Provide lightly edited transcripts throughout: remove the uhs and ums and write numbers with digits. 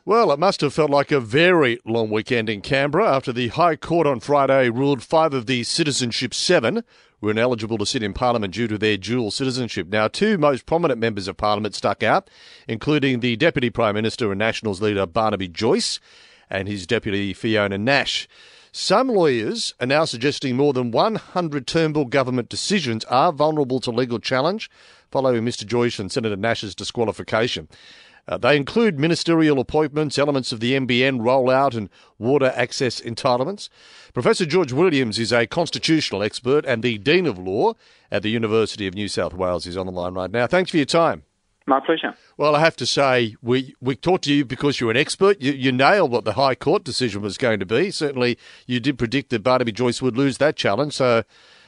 Well, it must have felt like a very long weekend in Canberra after the High Court on Friday ruled 5 of the Citizenship 7 were ineligible to sit in Parliament due to their dual citizenship. Now, 2 most prominent members of Parliament stuck out, including the Deputy Prime Minister and Nationals leader Barnaby Joyce and his deputy Fiona Nash. Some lawyers are now suggesting more than 100 Turnbull government decisions are vulnerable to legal challenge following Mr Joyce and Senator Nash's disqualification. They include ministerial appointments, elements of the NBN rollout and water access entitlements. Professor George Williams is a constitutional expert and the Dean of Law at the University of New South Wales. He's on the line right now. Thanks for your time. My pleasure. Well, I have to say, we talked to you because you're an expert. You nailed what the High Court decision was going to be. Certainly, you did predict that Barnaby Joyce would lose that challenge. So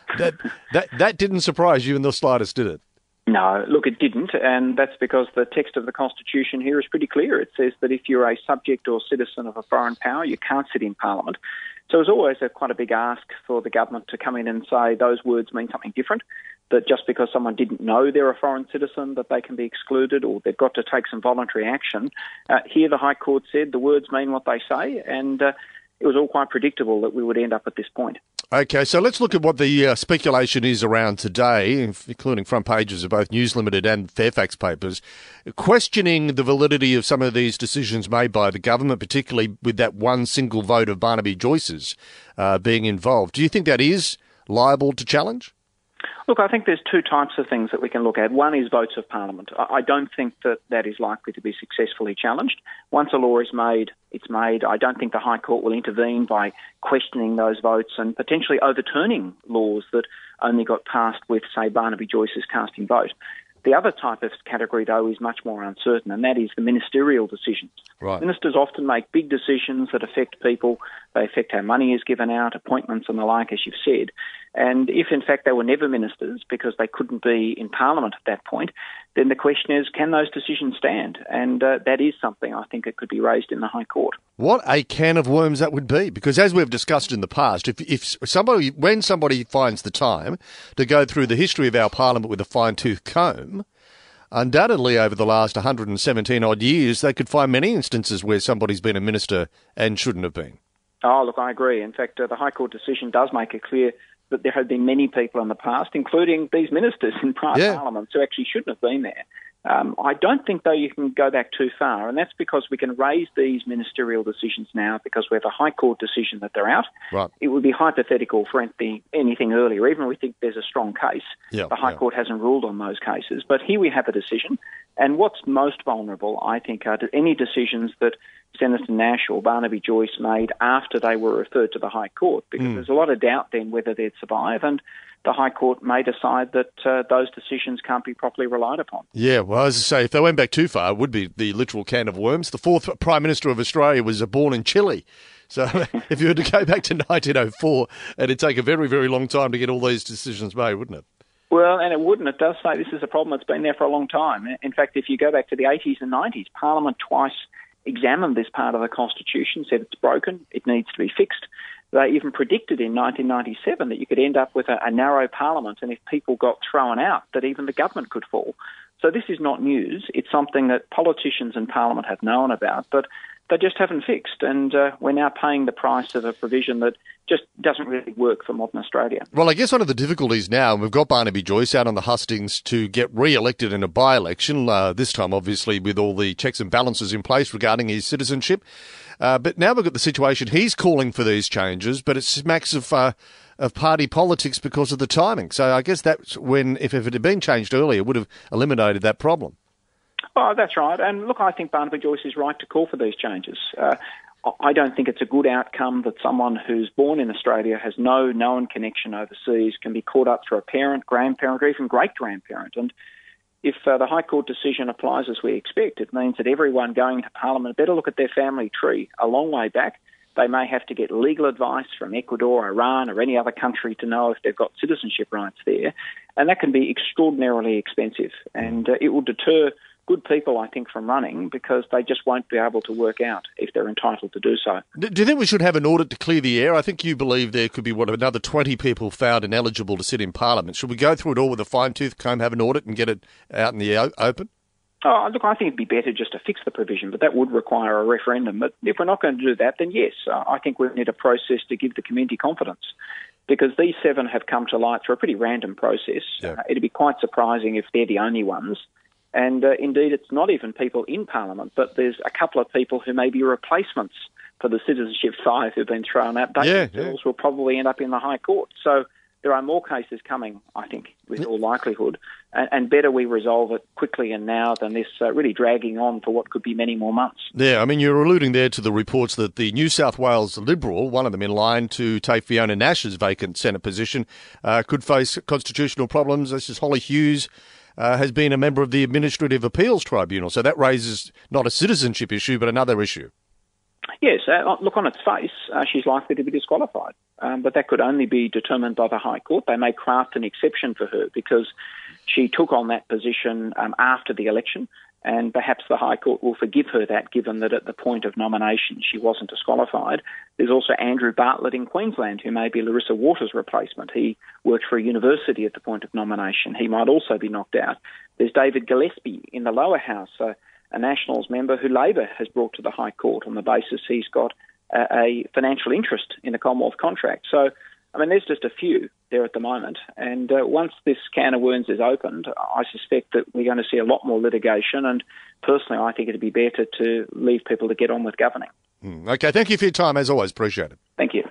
that didn't surprise you in the slightest, did it? No, look, it didn't, and that's because the text of the Constitution here is pretty clear. It says that if you're a subject or citizen of a foreign power, you can't sit in Parliament. So it was always quite a big ask for the government to come in and say those words mean something different, that just because someone didn't know they're a foreign citizen, that they can be excluded or they've got to take some voluntary action. Here the High Court said the words mean what they say, and it was all quite predictable that we would end up at this point. Okay, so let's look at what the speculation is around today, including front pages of both News Limited and Fairfax papers, questioning the validity of some of these decisions made by the government, particularly with that one single vote of Barnaby Joyce's being involved. Do you think that is liable to challenge? Look, I think there's 2 types of things that we can look at. One is votes of Parliament. I don't think that is likely to be successfully challenged. Once a law is made, it's made. I don't think the High Court will intervene by questioning those votes and potentially overturning laws that only got passed with, say, Barnaby Joyce's casting vote. The other type of category, though, is much more uncertain, and that is the ministerial decisions. Right. Ministers often make big decisions that affect people. They affect how money is given out, appointments and the like, as you've said. And if, in fact, they were never ministers because they couldn't be in Parliament at that point, then the question is, can those decisions stand? And that is something I think it could be raised in the High Court. What a can of worms that would be, because as we've discussed in the past, when somebody finds the time to go through the history of our Parliament with a fine-tooth comb, undoubtedly over the last 117-odd years, they could find many instances where somebody's been a minister and shouldn't have been. Oh, look, I agree. In fact, the High Court decision does make it clear that there have been many people in the past, including these ministers in prior parliaments, who actually shouldn't have been there. I don't think, though, you can go back too far, and that's because we can raise these ministerial decisions now because we have a High Court decision that they're out. Right. It would be hypothetical for anything earlier, even if we think there's a strong case. The High Court hasn't ruled on those cases, but here we have a decision, and what's most vulnerable, I think, are any decisions that Senator Nash or Barnaby Joyce made after they were referred to the High Court, because there's a lot of doubt then whether they'd survive, and the High Court may decide that those decisions can't be properly relied upon. Yeah, well, as I say, if they went back too far, it would be the literal can of worms. The 4th Prime Minister of Australia was born in Chile. So if you were to go back to 1904, it'd take a very, very long time to get all these decisions made, wouldn't it? Well, and it wouldn't. It does say this is a problem that's been there for a long time. In fact, if you go back to the 80s and 90s, Parliament twice examined this part of the Constitution, said it's broken, it needs to be fixed. They even predicted in 1997 that you could end up with a narrow parliament, and if people got thrown out, that even the government could fall. So this is not news. It's something that politicians and Parliament have known about, but they just haven't fixed, and we're now paying the price of a provision that just doesn't really work for modern Australia. Well, I guess one of the difficulties now, and we've got Barnaby Joyce out on the hustings to get re-elected in a by-election, this time obviously with all the checks and balances in place regarding his citizenship. But now we've got the situation, he's calling for these changes, but it smacks of party politics because of the timing. So I guess that's when, if it had been changed earlier, it would have eliminated that problem. Oh, that's right. And look, I think Barnaby Joyce is right to call for these changes. I don't think it's a good outcome that someone who's born in Australia, has no known connection overseas, can be caught up through a parent, grandparent, or even great-grandparent. And if the High Court decision applies as we expect, it means that everyone going to Parliament better look at their family tree a long way back. They may have to get legal advice from Ecuador, Iran, or any other country to know if they've got citizenship rights there. And that can be extraordinarily expensive. And it will deter good people, I think, from running because they just won't be able to work out if they're entitled to do so. Do you think we should have an audit to clear the air? I think you believe there could be, another 20 people found ineligible to sit in Parliament. Should we go through it all with a fine-tooth comb, have an audit and get it out in the open? Oh, look, I think it'd be better just to fix the provision, but that would require a referendum. But if we're not going to do that, then yes, I think we need a process to give the community confidence, because these 7 have come to light through a pretty random process. Yeah. It'd be quite surprising if they're the only ones. And indeed, it's not even people in Parliament, but there's a couple of people who may be replacements for the Citizenship 5 who've been thrown out. Those bills will probably end up in the High Court. So there are more cases coming, I think, with all likelihood, and better we resolve it quickly and now than this really dragging on for what could be many more months. Yeah, I mean, you're alluding there to the reports that the New South Wales Liberal, one of them in line to take Fiona Nash's vacant Senate position, could face constitutional problems. This is Holly Hughes. Has been a member of the Administrative Appeals Tribunal. So that raises not a citizenship issue, but another issue. Yes, look, on its face, she's likely to be disqualified. But that could only be determined by the High Court. They may craft an exception for her because she took on that position after the election, and perhaps the High Court will forgive her that, given that at the point of nomination she wasn't disqualified. There's also Andrew Bartlett in Queensland, who may be Larissa Waters' replacement. He worked for a university at the point of nomination. He might also be knocked out. There's David Gillespie in the lower house, a Nationals member who Labor has brought to the High Court on the basis he's got a financial interest in the Commonwealth contract. So, I mean, there's just a few there at the moment. And once this can of worms is opened, I suspect that we're going to see a lot more litigation. And personally, I think it'd be better to leave people to get on with governing. Okay, thank you for your time, as always. Appreciate it. Thank you.